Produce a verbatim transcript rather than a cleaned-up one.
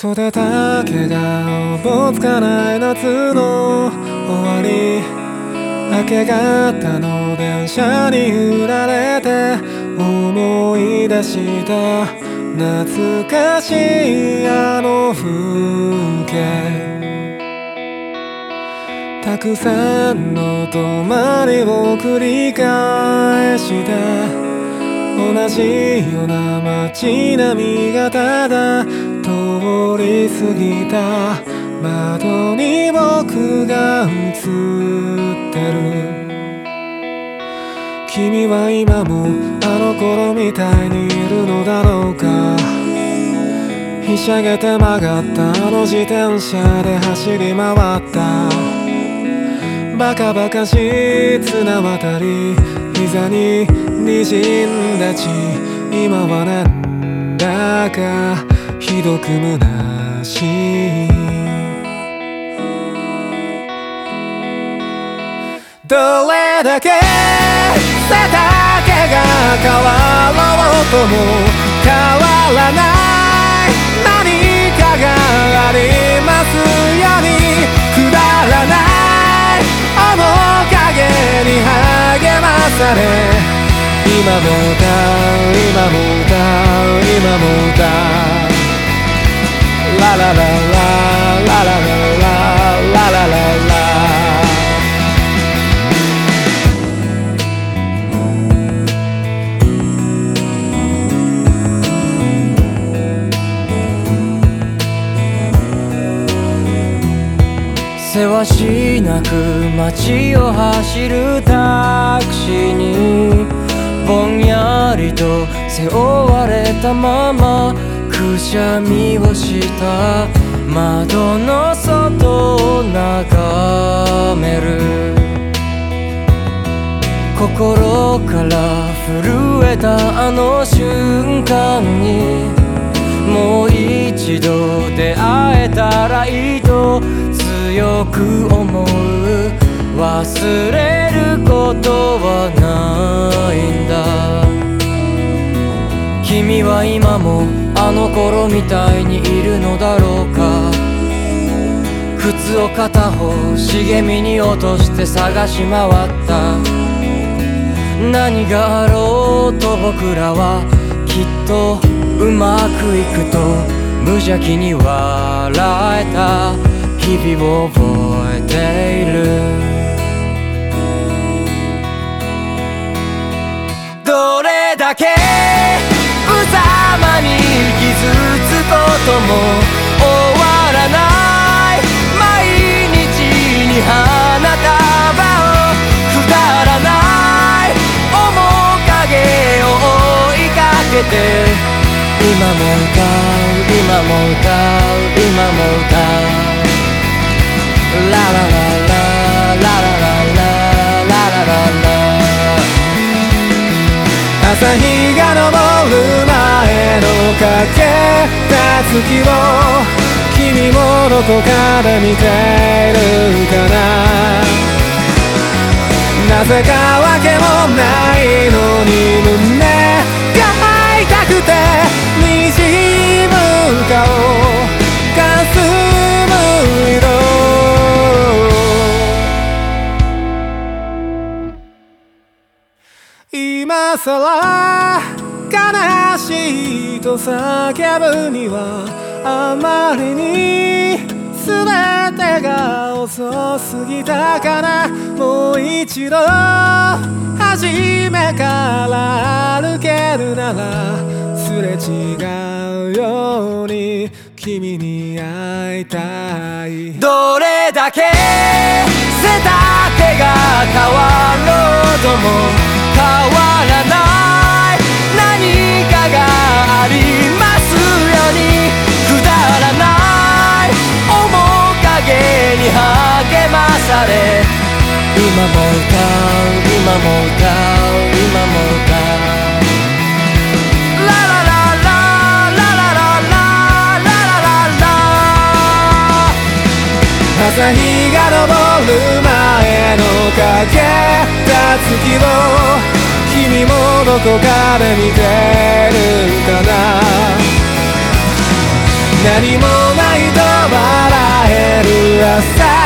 袖だけがおぼつかない夏の終わり、明け方の電車に揺られて思い出した、懐かしいあの風景。たくさんの泊まりを繰り返して、同じような街並みがただ通り過ぎた。窓に僕が映ってる。君は今もあの頃みたいにいるのだろうか。ひしゃげて曲がったあの自転車で走り回った。バカバカしい綱渡り、膝に滲んだ血。今はなんだかひどく虚しい。どれだけ背丈が変わろうとも変わらない何かがありますように。くだらない面影に励まされ、今も歌う今も歌う今も歌う。ララララララララララララ。 せわしなく街を走るタクシーに、ぼんやりと背負われたままくしゃみをした窓の外を眺める。心から震えたあの瞬間に、もう一度出会えたらいいと強く思う。忘れることはないんだ。君は今もあの頃みたいにいるのだろうか。靴を片方茂みに落として探し回った。何があろうと僕らはきっとうまくいくと無邪気に笑えた日々を覚えている。どれだけ無様に傷つくことも終わらない毎日に花束を、くだらない面影を追いかけて、今も歌う今も歌う今も歌う。ラララララララララララ。 朝日が昇る前のかけた月を君もどこかで見ているかな。なぜかわけもないのに胸が痛くて滲む顔かすむ色。今さら悲しいと叫ぶにはあまりに全てが遅すぎたかな。もう一度初めから歩けるならすれ違うように君に会いたい。 どれだけ背丈が変わろうとも変わらない何かがありますように。くだらない面影に励まされ、今も歌う今も歌う今も歌う。ラララララララララララ。 朝日が昇る前のかけた月を君もどこかで見てるかな。何もないださい